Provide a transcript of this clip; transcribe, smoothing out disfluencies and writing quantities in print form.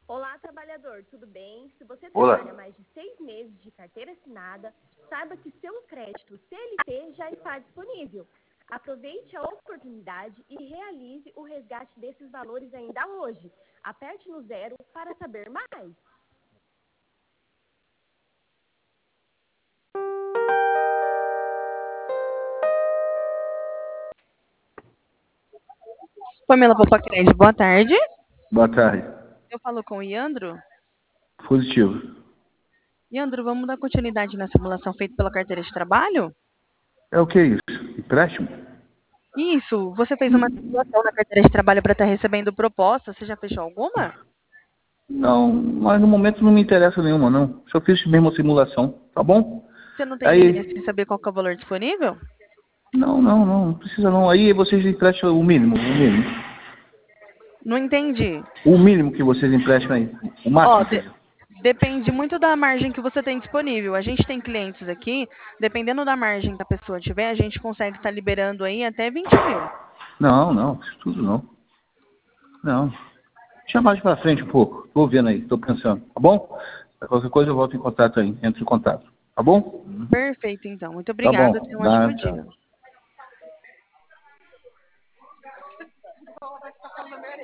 Olá, trabalhador, tudo bem? Se você Olá. trabalha mais de 6 meses de carteira assinada, saiba que seu crédito CLT já está disponível. Aproveite a oportunidade e realize o resgate desses valores ainda hoje. Aperte no 0 para saber mais. Pamela Popacred, boa tarde. Boa tarde. Eu falo com o Iandro. Positivo. Iandro, vamos dar continuidade na simulação feita pela carteira de trabalho? É o que isso? Empréstimo? Isso, você fez uma simulação na carteira de trabalho para estar recebendo proposta. Você já fechou alguma? Não, mas no momento não me interessa nenhuma, não. Só fiz mesmo a simulação, tá bom? Você não tem interesse Aí, em saber qual que é o valor disponível? não precisa não. Aí vocês emprestam o mínimo. Não entendi. O mínimo que vocês emprestam aí. O Ó, máximo, quer dizer. depende muito da margem que você tem disponível. A gente tem clientes aqui, dependendo da margem que a pessoa tiver, a gente consegue estar liberando aí até 20 mil. Não, isso tudo não. Não. Deixa mais pra frente um pouco. Tô vendo aí, tô pensando, tá bom? Qualquer coisa eu volto em contato aí, entro em contato. Tá bom? Perfeito, então. Muito Tá obrigada. bom. Tenha um ótimo Tchau. dia.